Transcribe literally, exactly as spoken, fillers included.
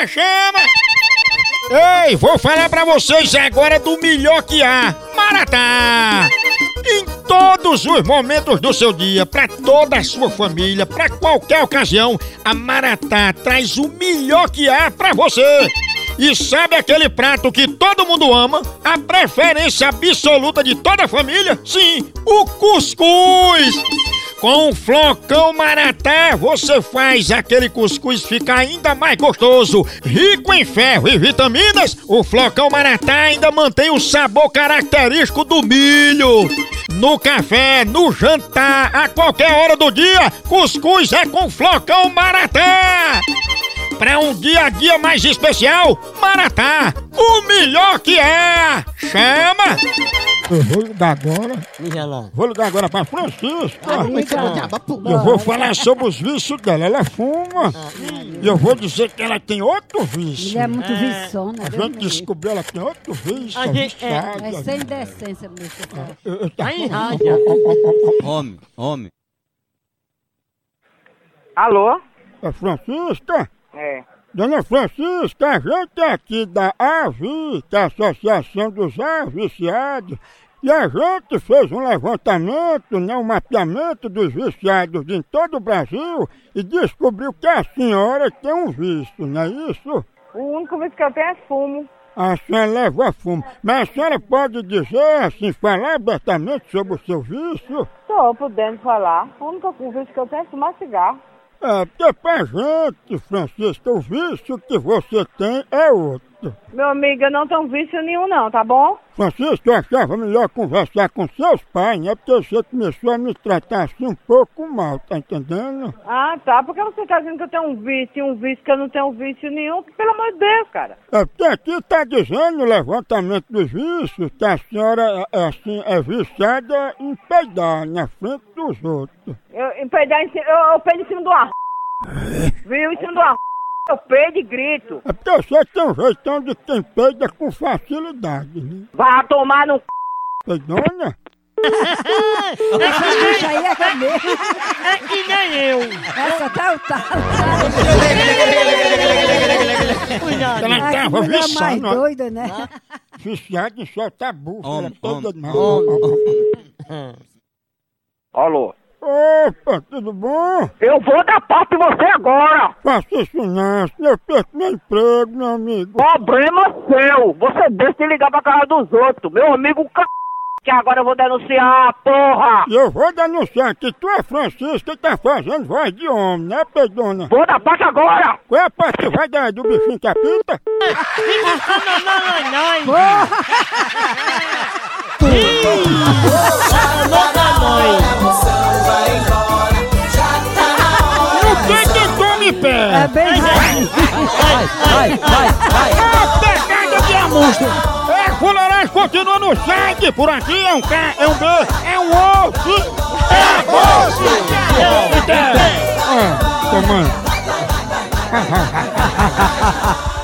chama, chama! Ei, vou falar pra vocês agora do melhor que há, Maratá! Em todos os momentos do seu dia, pra toda a sua família, pra qualquer ocasião, a Maratá traz o melhor que há pra você! E sabe aquele prato que todo mundo ama? A preferência absoluta de toda a família? Sim, o cuscuz! Com o flocão Maratá, você faz aquele cuscuz ficar ainda mais gostoso. Rico em ferro e vitaminas, o flocão Maratá ainda mantém o sabor característico do milho. No café, no jantar, a qualquer hora do dia, cuscuz é com flocão Maratá. Para um dia a dia mais especial, Maratá, o melhor que é! Chama! Eu vou ligar agora. Vou ligar agora pra Francisca. Eu vou falar sobre os vícios dela. Ela fuma. E eu vou dizer que ela tem outro vício. Ela é muito viçona. A gente descobriu que ela tem outro vício. A gente é, é sem decência mesmo. Homem, homem. Alô? É Francisca? É. Dona Francisca, a gente é aqui da A V I, que é a Associação dos Aviciados, e a gente fez um levantamento, né, um mapeamento dos viciados em todo o Brasil e descobriu que a senhora tem um vício, não é isso? O único vício que eu tenho é fumo. A senhora leva fumo. Mas a senhora pode dizer, assim, falar abertamente sobre o seu vício? Tô podendo falar. O único vício que eu tenho é fumar cigarro. É, porque pra gente, Francisca, o vício que você tem é outro. Meu amigo, eu não tenho vício nenhum não, tá bom? Francisca, eu achava melhor conversar com seus pais, né? Porque você começou a me tratar assim um pouco mal, tá entendendo? Ah, tá. Por que você tá dizendo que eu tenho um vício, um vício que eu não tenho vício nenhum? Pelo amor de Deus, cara. É porque aqui tá dizendo no levantamento dos vícios que a senhora, é, assim, é viciada em peidar na frente dos outros. Eu, em peidar em cima, eu, eu peido em cima do ar. Viu? Em cima do ar. Eu peido e grito. É porque você tem um jeitão de quem peida com facilidade, né? Vai tomar no c... Peidona? Essa bicha aí é que mesmo. É que nem eu. Essa tá o tal. Cuidado. Ela A tava mulher mais viciada, ó. doida, né? Viciada em soltar bufa. Ela Homem, toda homem, mal. Alô? Opa, tudo bom? Eu vou dar parte de você agora. Faça isso não, senão eu perco meu emprego, meu amigo. Problema seu. Você deixa de ligar pra casa dos outros. Meu amigo c... que agora eu vou denunciar, porra. E eu vou denunciar que tu é Francisca e tá fazendo voz de homem, né, Pedona? Vou dar parte agora. Qual é a parte que vai dar do bichinho que apita? O que que come pé? É bem rápido. É pegada de amostra. É, fuleiragem continua no site. Por aqui é um K, é um B, é um osso. É osso. É, é. Ah, tomando.